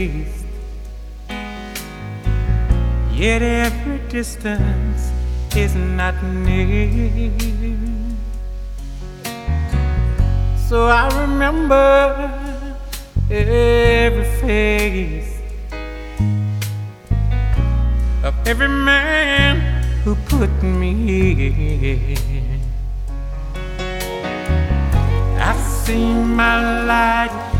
Yet every distance is not near. So I remember every face of every man who put me here. I've seen my light